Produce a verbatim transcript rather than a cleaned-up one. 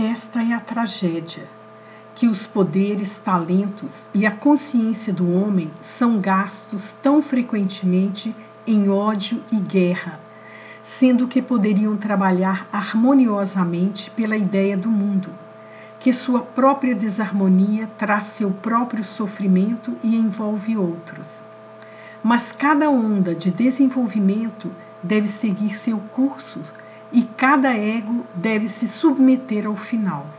esta é a tragédia, que os poderes, talentos e a consciência do homem são gastos tão frequentemente em ódio e guerra, sendo que poderiam trabalhar harmoniosamente pela ideia do mundo, que sua própria desarmonia traz seu próprio sofrimento e envolve outros. Mas cada onda de desenvolvimento deve seguir seu curso e cada ego deve se submeter ao final.